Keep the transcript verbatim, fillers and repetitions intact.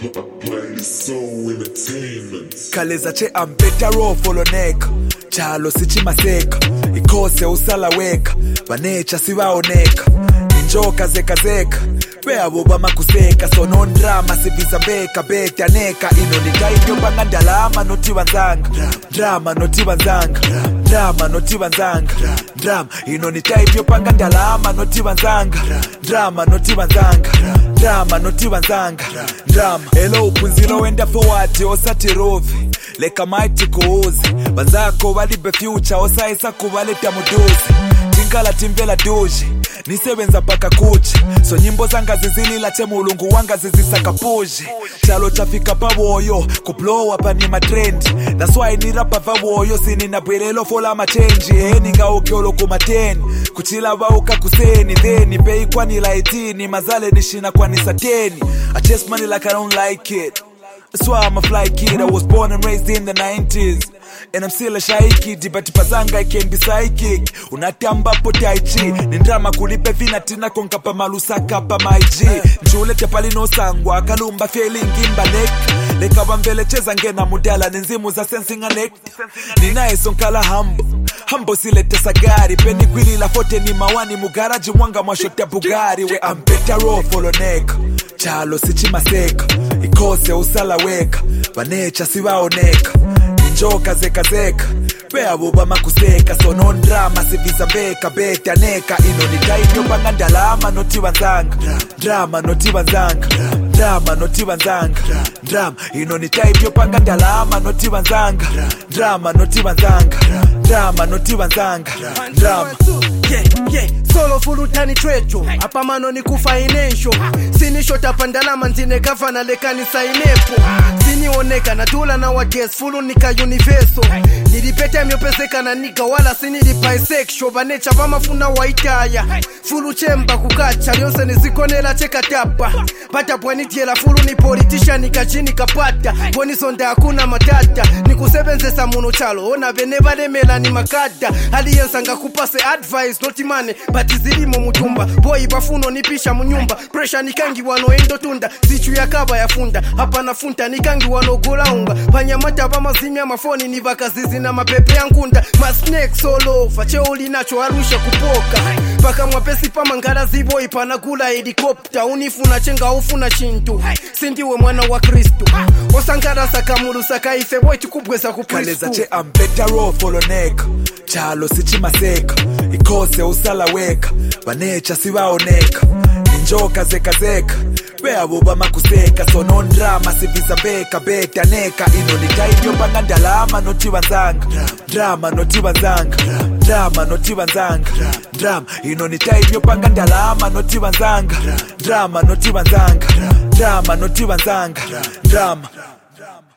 Kaleza che ambetaro foloneka chalo sichimaseka ikose usala weka banecha sibaoneka ninjoka zeka zeka beabo bamakuseka sono drama sibiza beka beta neka ino nitaibyo bangandalama noti banzanga drama noti banzanga drama noti banzanga drama ino nitaibyo bangandalama noti banzanga drama noti banzanga drama noti banzanga drama hello upunzilo wenda forward osati rovi leka mighty kuuzi banzako balibe future osaisa kubaleta muduzi tinkala timbela doji nisebenza paka kuchi so nyimbo zanga zizilila che mulungu wanga zizisaka puji chalo chafika pawoyo kublow up ni matrend that's why ni rapa vawoyo sini na bwelelo fola ma change eh ninga okyolo ku mateni kuchila bauka kuseni then pay kwa ni laitini mazale nishina kwa ni sateni I chase money like I don't like it. That's why I'm a fly kid. I was born and raised in the nineties. And I'm still a shy kid, but pazanga I can be psychic. Unatamba po tai chi nindrama kulipe vina tina konkapa malusaka pa maiji njule tepali no sangwa kalumba feeling imba nek leka bambele cheza ngena mudala nenzimu za sensing a nek ninae sonkala hambo hambo silete sagari peni kwili la fote ni mawani mugaraji mwanga mwashote bugari we I'm better off follow neck chalo sichimaseka ikose usala weka banecha sibaoneka ninjoka zeka zeka beabo bamakuseka sono drama sibiza beka beta neka ino nitaibyo bangandalama noti banzanga drama noti banzanga drama noti banzanga drama ino nitaibyo bangandalama noti banzanga drama noti banzanga drama noti banzanga drama yeah yeah solo fulutani trecho hapa mano ni kufainensho sini shota pandalama nzine gavana lekani sainepo sini oneka na tula na wages fulu nika universo nilipete myopeseka na nika wala sini li bisexual banecha bamafuna waitaya fulu chemba kukacha lyonse nizikonela cheka tapa pata pwani tiela fulu ni politician nikachini kapata pwani sonda hakuna matata nikusebenzesa muno chalo ona bene balemela ni makada aliyensanga kupase advice not money but zilimo mutumba boy bafuno nipisha munyumba pressure nikangi wano endo tunda sichu yakaba yafunda hapa nafunta nikangi wano golaunga panyamata bamazimya mafoni ni bakazizi na mapepe yankunda ma snake solo facholi nacho arusha kupoka paka mwapesi pama ngara zibo ipana kula helicopter unifuna chenga ufuna chintu sindiwe mwana wa Kristo osangara sakamuru sakaife boy tukubweza kuprisku kaleza che I'm better off follow neck chalo sichimaseka ikose usala weka banecha sibaoneka ninjoka zeka zeka beabo bamakuseka sono drama sibiza beka beta neka ino nitaibyo bangandalama noti banzanga drama noti banzanga drama noti banzanga drama ino nitaibyo bangandalama noti banzanga drama noti banzanga drama noti banzanga drama